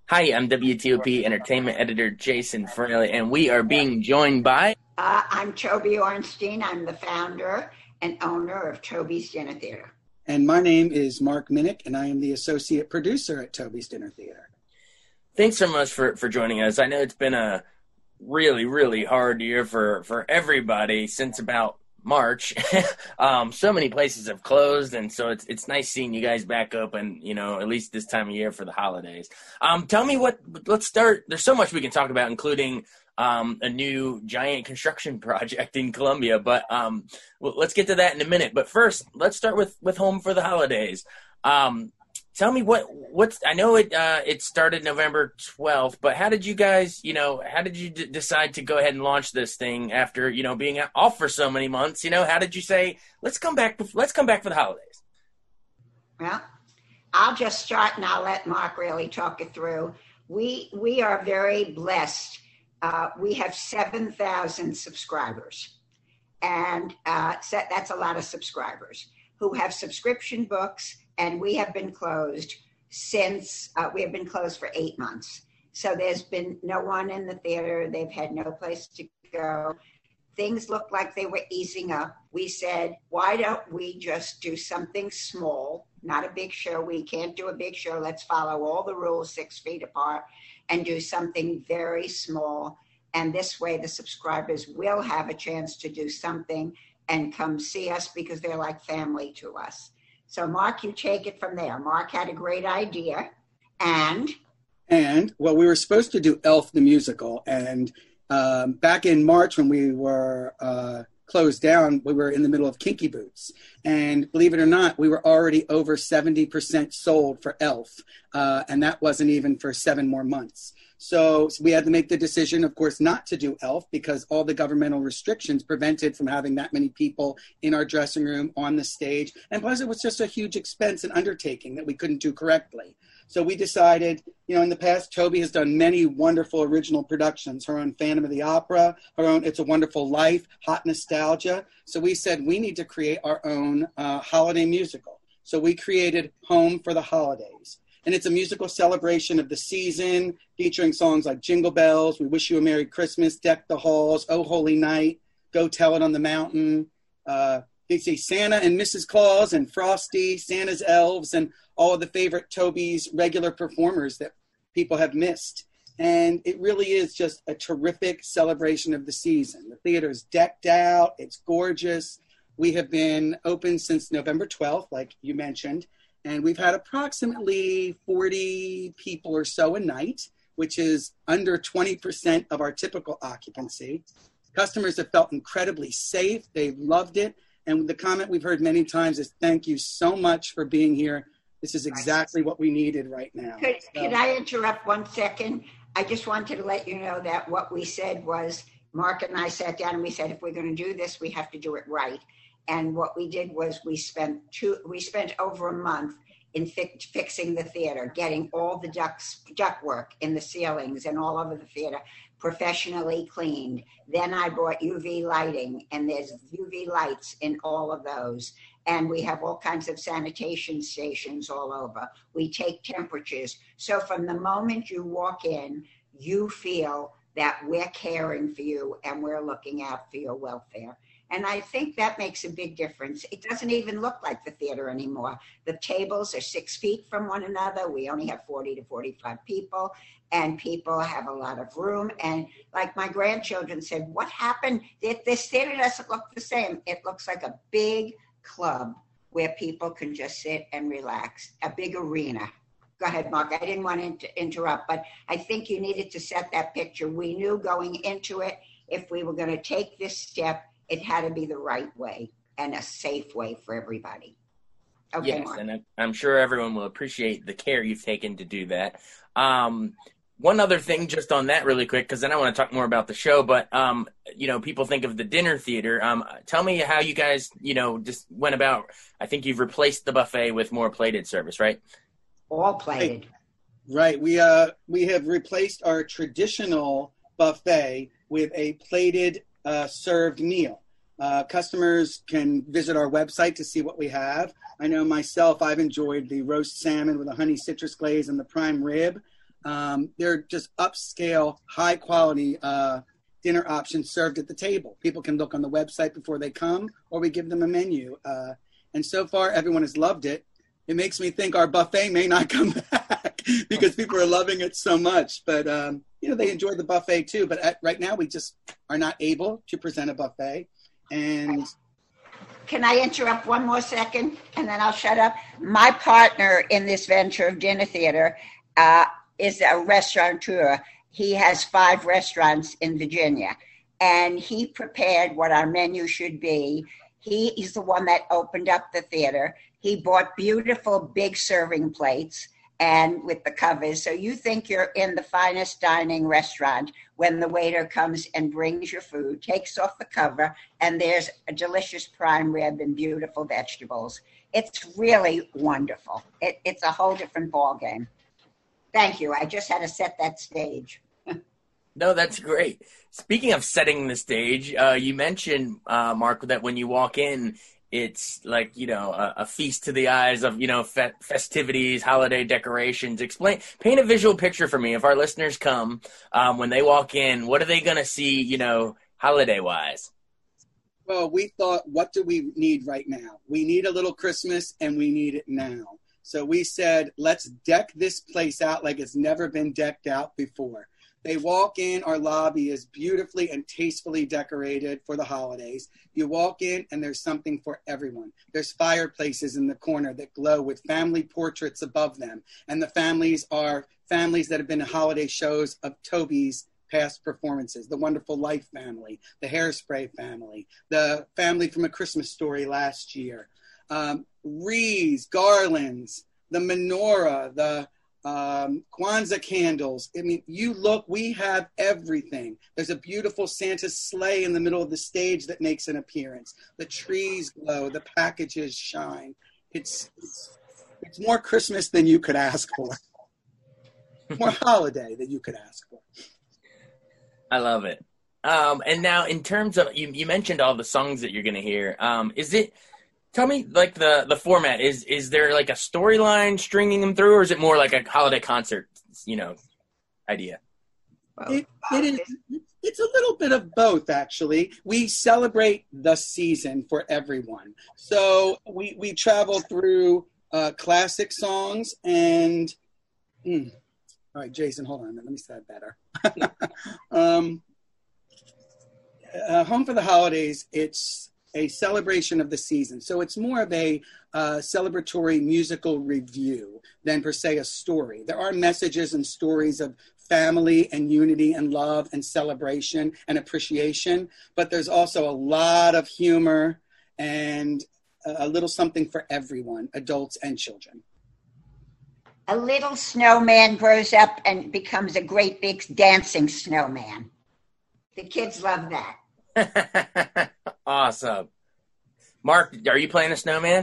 Hi, I'm WTOP Entertainment Editor Jason Fraley, and we are being joined by. I'm Toby Ornstein. I'm the founder and owner of Toby's Dinner Theater. And my name is Mark Minnick, and I am the associate producer at Toby's Dinner Theater. Thanks so much for joining us. I know it's been a really, really hard year for everybody since about March. So many places have closed, and so it's nice seeing you guys back open, at least this time of year for the holidays. Tell me let's start. There's so much we can talk about, including a new giant construction project in Columbia, but let's get to that in a minute. But first, let's start with Home for the Holidays. Tell me what's. I know it started November 12th, but how did you guys, how did you decide to go ahead and launch this thing after, being off for so many months? How did you say, let's come back for the holidays? Well, I'll just start and I'll let Mark really talk it through. We are very blessed. We have 7,000 subscribers, and that's a lot of subscribers who have subscription books. And we have been closed for 8 months. So there's been no one in the theater. They've had no place to go. Things looked like they were easing up. We said, why don't we just do something small, not a big show. We can't do a big show. Let's follow all the rules 6 feet apart and do something very small. And this way the subscribers will have a chance to do something and come see us because they're like family to us. So, Mark, you take it from there. Mark had a great idea, and well, we were supposed to do Elf the musical, and back in March when we were closed down, we were in the middle of Kinky Boots, and believe it or not, we were already over 70% sold for Elf, and that wasn't even for 7 more months. So we had to make the decision, of course, not to do Elf because all the governmental restrictions prevented from having that many people in our dressing room, on the stage. And plus, it was just a huge expense and undertaking that we couldn't do correctly. So we decided, in the past, Toby has done many wonderful original productions, her own Phantom of the Opera, her own It's a Wonderful Life, Hot Nostalgia. So we said we need to create our own holiday musical. So we created Home for the Holidays. And it's a musical celebration of the season, featuring songs like Jingle Bells, We Wish You a Merry Christmas, Deck the Halls, Oh Holy Night, Go Tell It on the Mountain. They say Santa and Mrs. Claus and Frosty, Santa's Elves, and all of the favorite Toby's regular performers that people have missed. And it really is just a terrific celebration of the season. The theater's decked out. It's gorgeous. We have been open since November 12th, like you mentioned. And we've had approximately 40 people or so a night, which is under 20% of our typical occupancy. Customers have felt incredibly safe. They've loved it. And the comment we've heard many times is, thank you so much for being here. This is exactly what we needed right now. Could I interrupt 1 second? I just wanted to let you know that what we said was, Mark and I sat down and we said, if we're going to do this, we have to do it right. And what we did was we spent over a month in fixing the theater, getting all the ductwork in the ceilings and all over the theater professionally cleaned. Then I bought UV lighting, and there's UV lights in all of those. And we have all kinds of sanitation stations all over. We take temperatures. So from the moment you walk in, you feel that we're caring for you and we're looking out for your welfare. And I think that makes a big difference. It doesn't even look like the theater anymore. The tables are 6 feet from one another. We only have 40 to 45 people, and people have a lot of room. And like my grandchildren said, what happened? This theater doesn't look the same. It looks like a big club where people can just sit and relax, a big arena. Go ahead, Mark. I didn't want to interrupt, but I think you needed to set that picture. We knew going into it, if we were going to take this step, it had to be the right way and a safe way for everybody. Okay, yes, Mark. And I'm sure everyone will appreciate the care you've taken to do that. One other thing just on that really quick, because then I want to talk more about the show, but, people think of the dinner theater. Tell me how you guys, just went about. I think you've replaced the buffet with more plated service, right? All plated. Right. We have replaced our traditional buffet with a plated served meal. Customers can visit our website to see what we have. I know myself, I've enjoyed the roast salmon with a honey citrus glaze and the prime rib. They're just upscale, high quality dinner options served at the table. People can look on the website before they come, or we give them a menu. And so far, everyone has loved it. It makes me think our buffet may not come back because people are loving it so much. But, they enjoy the buffet too. But right now, we just are not able to present a buffet. And can I interrupt one more second and then I'll shut up? My partner in this venture of dinner theater is a restaurateur. He has 5 restaurants in Virginia, and he prepared what our menu should be. He's the one that opened up the theater. He bought beautiful big serving plates and with the covers. So you think you're in the finest dining restaurant when the waiter comes and brings your food, takes off the cover, and there's a delicious prime rib and beautiful vegetables. It's really wonderful. It's a whole different ballgame. Thank you. I just had to set that stage. No, that's great. Speaking of setting the stage, you mentioned, Mark, that when you walk in, it's like, a feast to the eyes of, festivities, holiday decorations. Paint a visual picture for me. If our listeners come, when they walk in, what are they going to see, holiday-wise? Well, we thought, what do we need right now? We need a little Christmas, and we need it now. So we said, let's deck this place out like it's never been decked out before. They walk in, our lobby is beautifully and tastefully decorated for the holidays. You walk in and there's something for everyone. There's fireplaces in the corner that glow with family portraits above them. And the families are families that have been in holiday shows of Toby's past performances. The Wonderful Life family, the Hairspray family, the family from A Christmas Story last year. Wreaths, garlands, the menorah, the Kwanzaa candles. I mean, we have everything. There's a beautiful Santa sleigh in the middle of the stage that makes an appearance. The trees glow, the packages shine. It's more Christmas than you could ask for. More holiday than you could ask for. I love it. And now in terms of, you mentioned all the songs that you're going to hear. Tell me, like, the format. Is there, like, a storyline stringing them through, or is it more like a holiday concert, idea? It is. It's a little bit of both, actually. We celebrate the season for everyone. So we travel through classic songs and... all right, Jason, hold on. Let me say that better. Home for the Holidays, it's a celebration of the season. So it's more of a celebratory musical review than per se a story. There are messages and stories of family and unity and love and celebration and appreciation, but there's also a lot of humor and a little something for everyone, adults and children. A little snowman grows up and becomes a great big dancing snowman. The kids love that. Awesome. Mark, are you playing a snowman?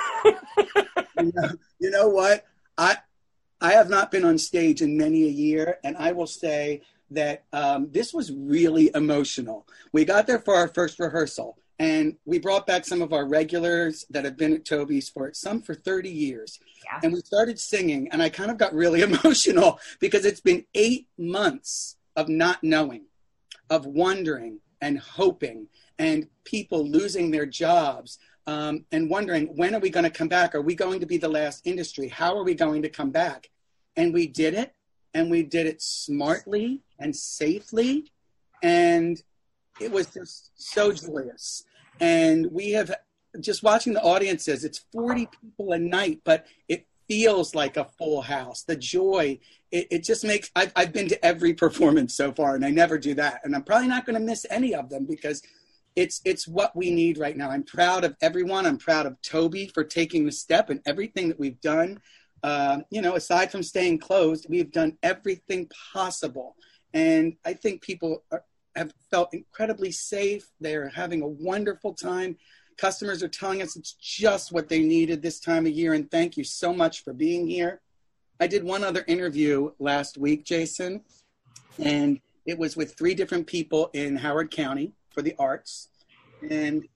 You know what? I have not been on stage in many a year, and I will say that this was really emotional. We got there for our first rehearsal, and we brought back some of our regulars that have been at Toby's for 30 years. Yeah. And we started singing, and I kind of got really emotional because it's been 8 months of not knowing, of wondering and hoping, and people losing their jobs and wondering, when are we going to come back? Are we going to be the last industry? How are we going to come back? And we did it, and we did it smartly and safely, and it was just so joyous. And we have, just watching the audiences, it's 40 people a night, but it feels like a full house. The joy, it just makes, I've been to every performance so far, and I never do that. And I'm probably not going to miss any of them because it's what we need right now. I'm proud of everyone. I'm proud of Toby for taking the step and everything that we've done. Aside from staying closed, we've done everything possible. And I think people have felt incredibly safe. They're having a wonderful time. Customers are telling us it's just what they needed this time of year. And thank you so much for being here. I did one other interview last week, Jason, and it was with 3 different people in Howard County for the arts. And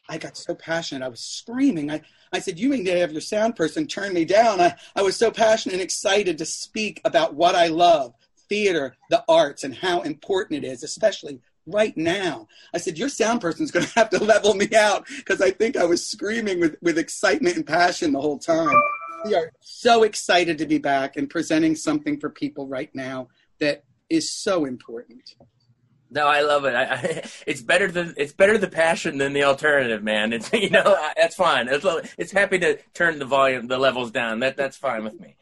I got so passionate. I was screaming. I said, you need to have your sound person turn me down. I was so passionate and excited to speak about what I love, theater, the arts, and how important it is, especially right now. I said, your sound person's going to have to level me out, because I think I was screaming with excitement and passion the whole time. We are so excited to be back and presenting something for people right now that is so important. No, I love it. It's better the passion than the alternative, man. It's that's fine. It's happy to turn the levels down. That's fine with me.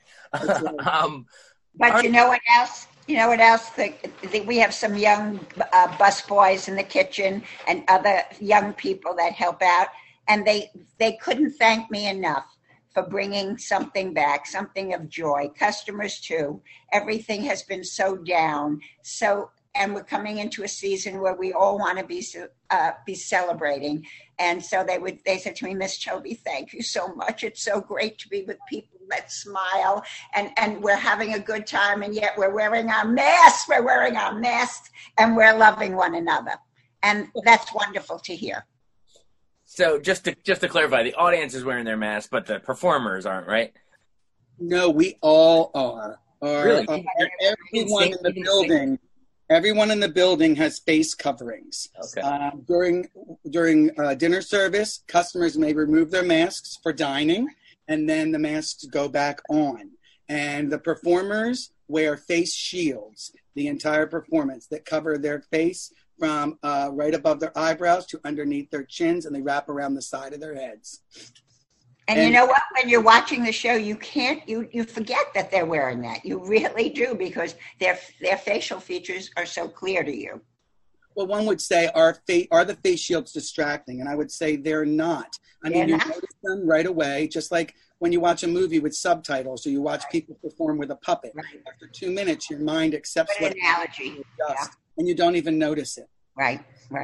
But you know what else? You know what else? We have some young bus boys in the kitchen and other young people that help out, and they couldn't thank me enough for bringing something back, something of joy. Customers too. Everything has been so down. And we're coming into a season where we all want to be celebrating. And so they said to me, Miss Chobe, thank you so much. It's so great to be with people that smile, and we're having a good time, and yet we're wearing our masks. We're wearing our masks, and we're loving one another. And that's wonderful to hear. So just to clarify, the audience is wearing their masks, but the performers aren't, right? No, we all are. Really? Everyone in the building. Everyone in the building has face coverings. Okay. During dinner service, customers may remove their masks for dining, and then the masks go back on. And the performers wear face shields the entire performance that cover their face from right above their eyebrows to underneath their chins, and they wrap around the side of their heads. And you know what? When you're watching the show, you forget that they're wearing that. You really do, because their facial features are so clear to you. Well, one would say, are the face shields distracting? And I would say they're not. You notice them right away, just like when you watch a movie with subtitles, or you watch people perform with a puppet. Right. After 2 minutes, your mind accepts what analogy, and you don't even notice it. Right.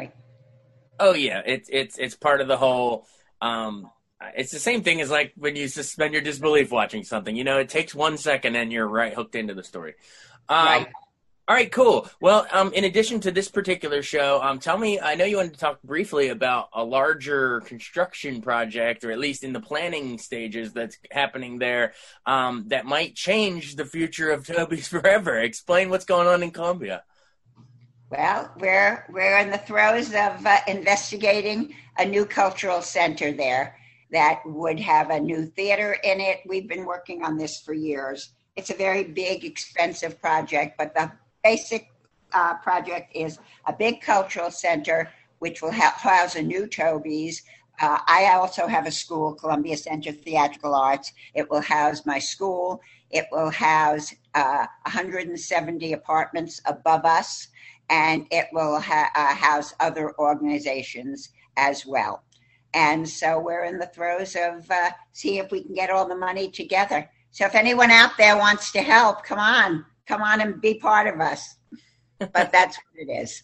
Oh yeah, it's part of the whole. It's the same thing as like when you suspend your disbelief watching something. It takes 1 second and you're right hooked into the story. Right. All right, cool. Well, in addition to this particular show, tell me, I know you wanted to talk briefly about a larger construction project, or at least in the planning stages that's happening there, that might change the future of Toby's forever. Explain what's going on in Columbia. Well, we're in the throes of investigating a new cultural center there that would have a new theater in it. We've been working on this for years. It's a very big, expensive project, but the basic project is a big cultural center which will house a new Toby's. I also have a school, Columbia Center for Theatrical Arts. It will house my school. It will house 170 apartments above us, and it will house other organizations as well. And so we're in the throes of seeing if we can get all the money together. So if anyone out there wants to help, come on and be part of us. But that's what it is.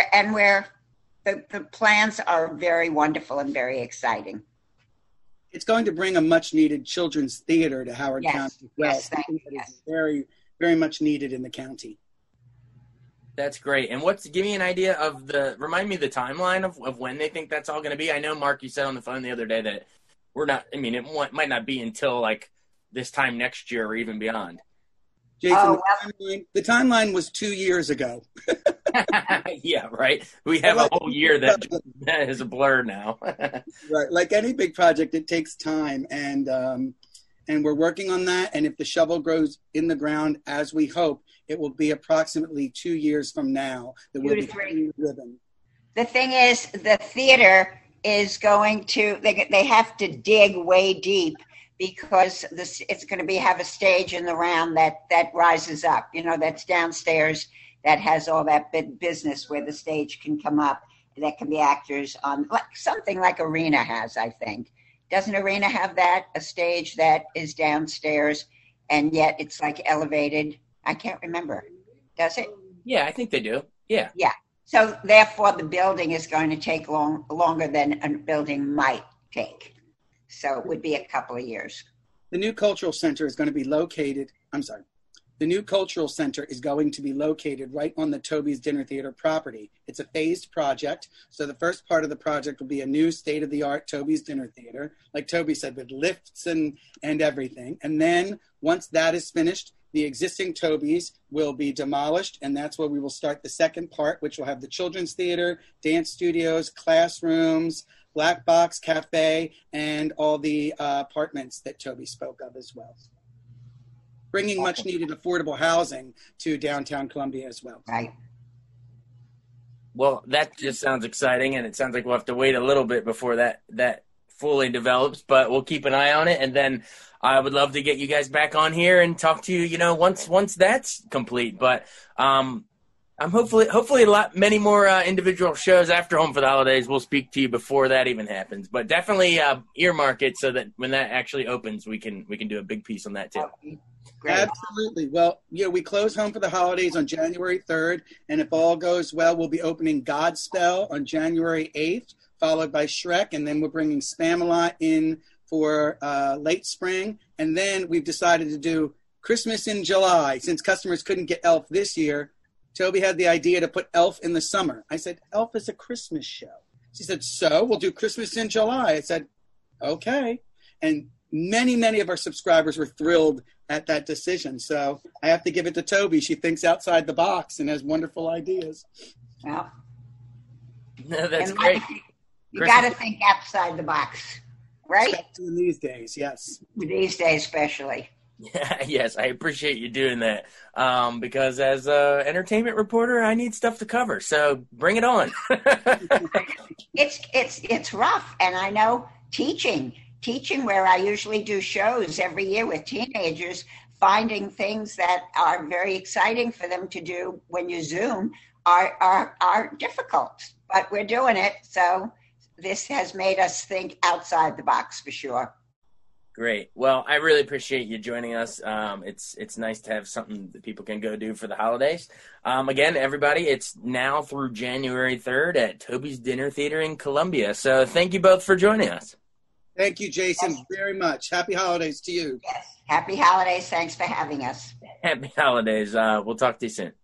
The plans are very wonderful and very exciting. It's going to bring a much needed children's theater to Howard County as well. Yes, thank you. It's very, very much needed in the county. That's great. And give me an idea of remind me the timeline of when they think that's all going to be. I know, Mark, you said on the phone the other day that it might not be until like this time next year or even beyond. Jason, the timeline was 2 years ago. Yeah, right. We have a whole year that is a blur now. Right. Like any big project, it takes time. And we're working on that. And if the shovel grows in the ground as we hope, it will be approximately 2 years from now that we'll be cutting the ribbon. The thing is, the theater is going to, they have to dig way deep, because it's going to have a stage in the round that rises up, that's downstairs, that has all that big business where the stage can come up, that can be actors on, like something like Arena has, I think. Doesn't Arena have that, a stage that is downstairs, and yet it's like elevated? I can't remember. Does it? Yeah, I think they do. Yeah. Yeah. So therefore, the building is going to take longer than a building might take. So it would be a couple of years. The new cultural center is going to be located, The new cultural center is going to be located right on the Toby's Dinner Theater property. It's a phased project. So the first part of the project will be a new state-of-the-art Toby's Dinner Theater, like Toby said, with lifts and everything. And then once that is finished, the existing Toby's will be demolished, and that's where we will start the second part, which will have the children's theater, dance studios, classrooms, Black Box Cafe, and all the apartments that Toby spoke of as well. Bringing much needed affordable housing to downtown Columbia as well. Right. Well, that just sounds exciting, and it sounds like we'll have to wait a little bit before that fully develops, but we'll keep an eye on it. And then I would love to get you guys back on here and talk to you, once that's complete. But I'm hopefully many more individual shows after Home for the Holidays. We'll speak to you before that even happens. But definitely earmark it so that when that actually opens, we can do a big piece on that too. Okay. Great. Absolutely. Well, we close Home for the Holidays on January 3rd, and if all goes well, we'll be opening Godspell on January 8th, followed by Shrek, and then we're bringing Spamalot in for late spring. And then we've decided to do Christmas in July. Since customers couldn't get Elf this year, Toby had the idea to put Elf in the summer. I said, Elf is a Christmas show. She said, so we'll do Christmas in July. I said, okay. And many, many of our subscribers were thrilled at that decision. So I have to give it to Toby. She thinks outside the box and has wonderful ideas. Well, No, that's great. You got to think outside the box, right? Especially in these days, yes. These days, especially. Yes, I appreciate you doing that. Because as an entertainment reporter, I need stuff to cover. So bring it on. It's rough, and I know teaching where I usually do shows every year with teenagers, finding things that are very exciting for them to do when you Zoom are difficult, but we're doing it. So this has made us think outside the box for sure. Great. Well, I really appreciate you joining us. It's nice to have something that people can go do for the holidays. Again, everybody, it's now through January 3rd at Toby's Dinner Theater in Columbia. So thank you both for joining us. Thank you, Jason, very much. Happy holidays to you. Yes. Happy holidays. Thanks for having us. Happy holidays. We'll talk to you soon.